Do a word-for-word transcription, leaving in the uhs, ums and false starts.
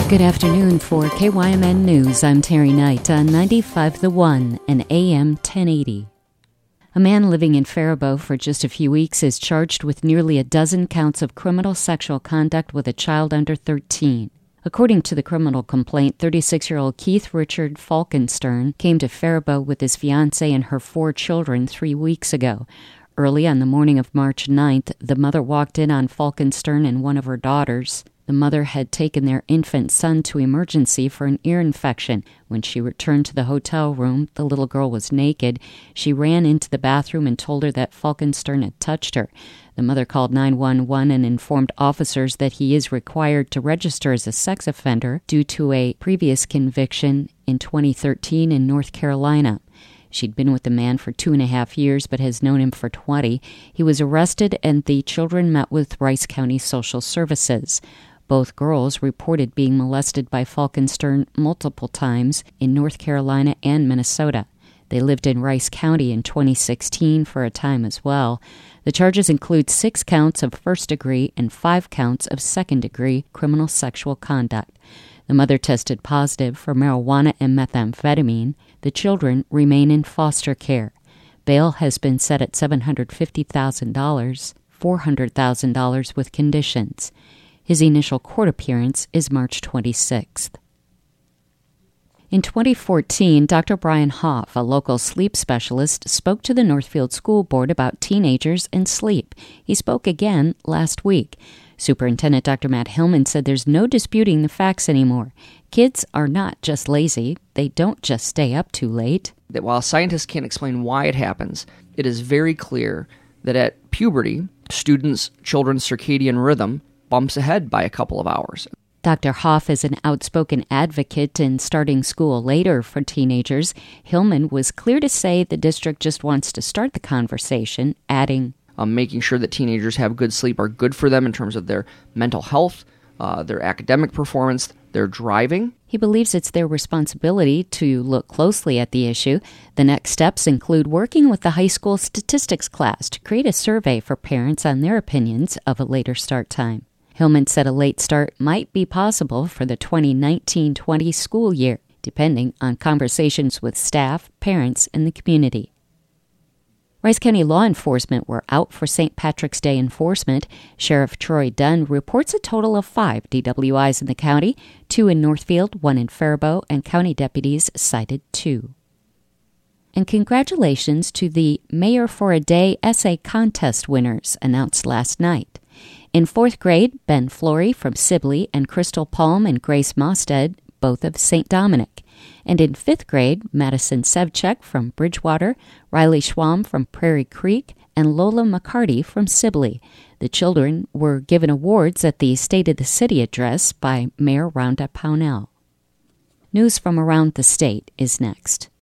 Good afternoon for K Y M N News. I'm Terry Knight on ninety-five The One and A M ten eighty. A man living in Faribault for just a few weeks is charged with nearly a dozen counts of criminal sexual conduct with a child under thirteen. According to the criminal complaint, thirty-six-year-old Keith Richard Falkenstern came to Faribault with his fiancée and her four children three weeks ago. Early on the morning of March ninth, the mother walked in on Falkenstern and one of her daughters. The mother had taken their infant son to emergency for an ear infection. When she returned to the hotel room, the little girl was naked. She ran into the bathroom and told her that Falkenstern had touched her. The mother called nine one one and informed officers that he is required to register as a sex offender due to a previous conviction in twenty thirteen in North Carolina. She'd been with the man for two and a half years, but has known him for twenty. He was arrested, and the children met with Rice County Social Services. Both girls reported being molested by Falkenstern multiple times in North Carolina and Minnesota. They lived in Rice County in twenty sixteen for a time as well. The charges include six counts of first-degree and five counts of second-degree criminal sexual conduct. The mother tested positive for marijuana and methamphetamine. The children remain in foster care. Bail has been set at seven hundred fifty thousand dollars, four hundred thousand dollars with conditions. His initial court appearance is March twenty-sixth. In twenty fourteen, Doctor Brian Hoff, a local sleep specialist, spoke to the Northfield School Board about teenagers and sleep. He spoke again last week. Superintendent Doctor Matt Hillman said there's no disputing the facts anymore. Kids are not just lazy. They don't just stay up too late. That while scientists can't explain why it happens, it is very clear that at puberty, students' children's circadian rhythm bumps ahead by a couple of hours. Doctor Hoff is an outspoken advocate in starting school later for teenagers. Hillman was clear to say the district just wants to start the conversation, adding, Um, making sure that teenagers have good sleep are good for them in terms of their mental health, uh, their academic performance, their driving. He believes it's their responsibility to look closely at the issue. The next steps include working with the high school statistics class to create a survey for parents on their opinions of a later start time. Hillman said a late start might be possible for the twenty nineteen twenty school year, depending on conversations with staff, parents, and the community. Rice County law enforcement were out for Saint Patrick's Day enforcement. Sheriff Troy Dunn reports a total of five D W Is in the county, two in Northfield, one in Faribault, and county deputies cited two. And congratulations to the Mayor for a Day essay contest winners announced last night. In fourth grade, Ben Flory from Sibley and Crystal Palm and Grace Mosted, both of Saint Dominic. And in fifth grade, Madison Sevchek from Bridgewater, Riley Schwam from Prairie Creek, and Lola McCarty from Sibley. The children were given awards at the State of the City address by Mayor Rhonda Pownell. News from around the state is next.